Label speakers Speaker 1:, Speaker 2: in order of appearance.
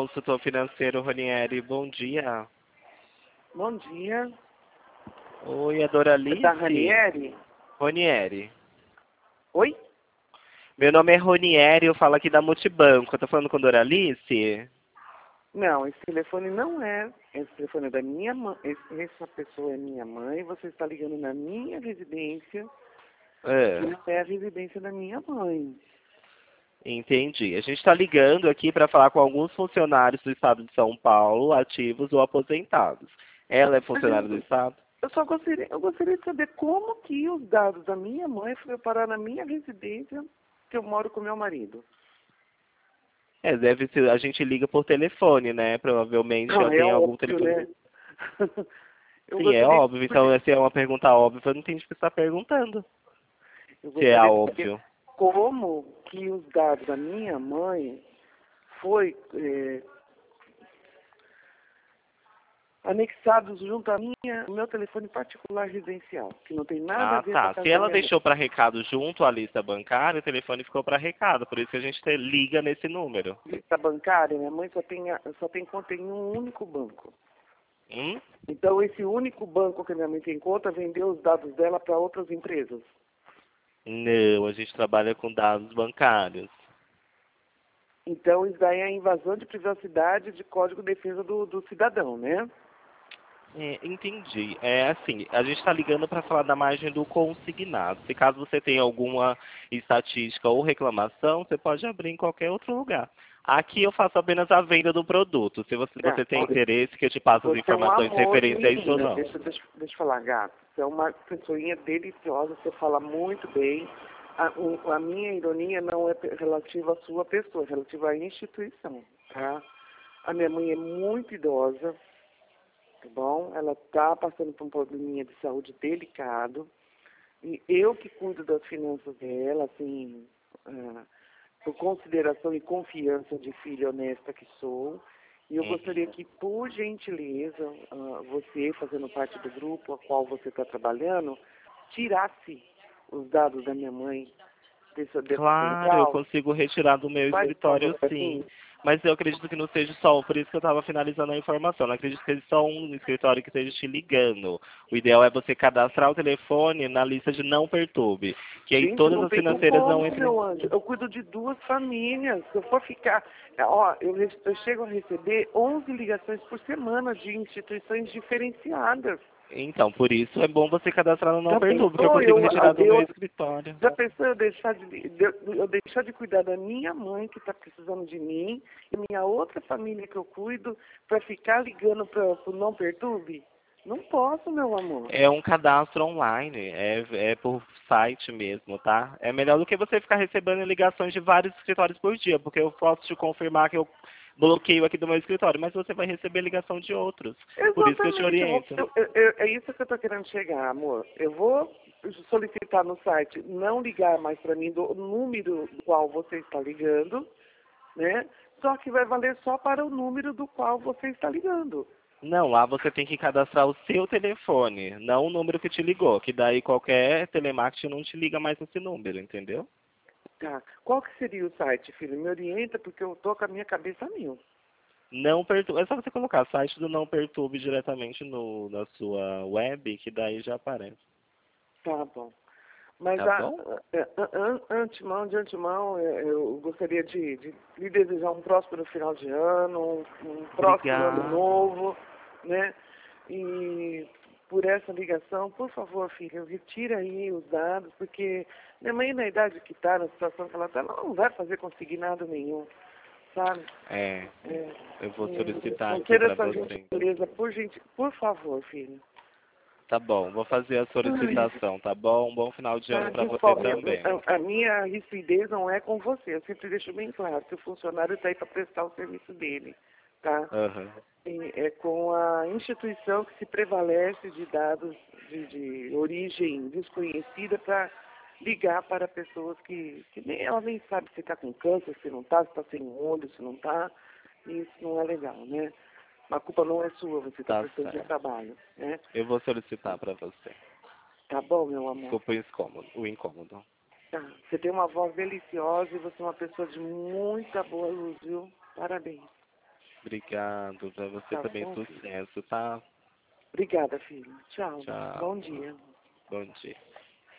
Speaker 1: consultor financeiro Ronieri, bom dia.
Speaker 2: Bom dia.
Speaker 1: Oi, a Doralice.
Speaker 2: Da Ranieri?
Speaker 1: Ronieri.
Speaker 2: Oi?
Speaker 1: Meu nome é Ronieri, eu falo aqui da Multibanco. Eu tô falando com a Doralice?
Speaker 2: Não, esse telefone não é. Esse telefone é da minha mãe. Essa pessoa é minha mãe. Você está ligando na minha residência. Que não é a residência da minha mãe.
Speaker 1: Entendi. A gente está ligando aqui para falar com alguns funcionários do Estado de São Paulo, ativos ou aposentados. Ela é funcionária do Estado?
Speaker 2: Eu gostaria de saber como que os dados da minha mãe foram parar na minha residência, que eu moro com meu marido.
Speaker 1: Deve ser, a gente liga por telefone, né? Provavelmente já tem algum telefone.
Speaker 2: Né?
Speaker 1: Sim, é óbvio. Então, se é uma pergunta óbvia, eu não entendi o que você está perguntando. Se é óbvio.
Speaker 2: Como que os dados da minha mãe foi anexados junto ao meu telefone particular residencial, que não tem nada a ver com a casa
Speaker 1: Se ela
Speaker 2: da minha
Speaker 1: deixou para recado junto à lista bancária, o telefone ficou para recado, por isso que a gente liga nesse número.
Speaker 2: Lista bancária, minha mãe só tem conta em um único banco. Então, esse único banco que minha mãe tem conta vendeu os dados dela para outras empresas.
Speaker 1: Não, a gente trabalha com dados bancários.
Speaker 2: Então, isso daí é a invasão de privacidade de Código de Defesa do Cidadão, né?
Speaker 1: Entendi. Assim, a gente está ligando para falar da margem do consignado. Se caso você tenha alguma estatística ou reclamação, você pode abrir em qualquer outro lugar. Aqui eu faço apenas a venda do produto. Se você tem interesse, que eu te passo as informações referentes a isso ou não.
Speaker 2: Deixa eu falar, gato. Você é uma pessoinha deliciosa, você fala muito bem. A minha ironia não é relativa à sua pessoa, é relativa à instituição, tá? A minha mãe é muito idosa, tá bom? Ela está passando por um probleminha de saúde delicado. E eu que cuido das finanças dela, assim, por consideração e confiança de filha honesta que sou. E eu gostaria que, por gentileza, você, fazendo parte do grupo a qual você está trabalhando, tirasse os dados da minha mãe desse
Speaker 1: Claro,
Speaker 2: central.
Speaker 1: eu consigo retirar do meu escritório, sim. Mas eu acredito que não seja só, por isso que eu estava finalizando a informação. Não acredito que seja só um escritório que esteja te ligando. O ideal é você cadastrar o telefone na lista de não perturbe, que aí todas as financeiras não entram.
Speaker 2: Meu anjo, eu cuido de 2 famílias. Se eu for ficar... eu chego a receber 11 ligações por semana de instituições diferenciadas.
Speaker 1: Então, por isso é bom você cadastrar no não perturbe, que eu consigo retirar do meu escritório.
Speaker 2: Já pensou eu deixar de cuidar da minha mãe, que está precisando de mim, e minha outra família que eu cuido, para ficar ligando para o não perturbe? Não posso, meu amor.
Speaker 1: É um cadastro online, é por site mesmo, tá? É melhor do que você ficar recebendo ligações de vários escritórios por dia, porque eu posso te confirmar que eu bloqueio aqui do meu escritório, mas você vai receber ligação de outros.
Speaker 2: Exatamente.
Speaker 1: Por isso que eu te oriento.
Speaker 2: É isso que eu estou querendo chegar, amor. Eu vou solicitar no site não ligar mais para mim do número do qual você está ligando, né? Só que vai valer só para o número do qual você está ligando.
Speaker 1: Não, lá você tem que cadastrar o seu telefone, não o número que te ligou, que daí qualquer telemarketing não te liga mais nesse número, entendeu?
Speaker 2: Tá. Qual que seria o site, filho? Me orienta, porque eu tô com a minha cabeça a mil.
Speaker 1: Não perturbe, é só você colocar site do Não Perturbe diretamente na sua web, que daí já aparece.
Speaker 2: Tá bom. Mas
Speaker 1: Tá bom?
Speaker 2: de antemão, eu gostaria de lhe desejar um próspero final de ano, um próximo ano novo, né? E por essa ligação, por favor, filha, retira aí os dados, porque minha mãe, na idade que está, na situação que ela está, ela não vai fazer consignado nenhum, sabe?
Speaker 1: Eu vou solicitar
Speaker 2: Não
Speaker 1: aqui
Speaker 2: queira
Speaker 1: para
Speaker 2: essa
Speaker 1: você.
Speaker 2: gentileza, por favor, filha.
Speaker 1: Tá bom, vou fazer a solicitação, tá bom? Um bom final de ano para você também.
Speaker 2: A minha rispidez não é com você, eu sempre deixo bem claro que o funcionário está aí para prestar o serviço dele, tá? É com a instituição que se prevalece de dados de origem desconhecida para ligar para pessoas que ela nem sabe se está com câncer, se não está, se está sem olho, se não está, e isso não é legal, né? A culpa não é sua, você está prestando de trabalho, né?
Speaker 1: Eu vou solicitar para você.
Speaker 2: Tá bom, meu amor?
Speaker 1: Desculpa o incômodo.
Speaker 2: Tá. Você tem uma voz deliciosa e você é uma pessoa de muita boa luz, viu? Parabéns.
Speaker 1: Obrigado, pra você
Speaker 2: Tá
Speaker 1: também
Speaker 2: bom, filho?
Speaker 1: sucesso, tá?
Speaker 2: Obrigada, filho. Tchau.
Speaker 1: Tchau.
Speaker 2: Bom dia.
Speaker 1: Bom dia.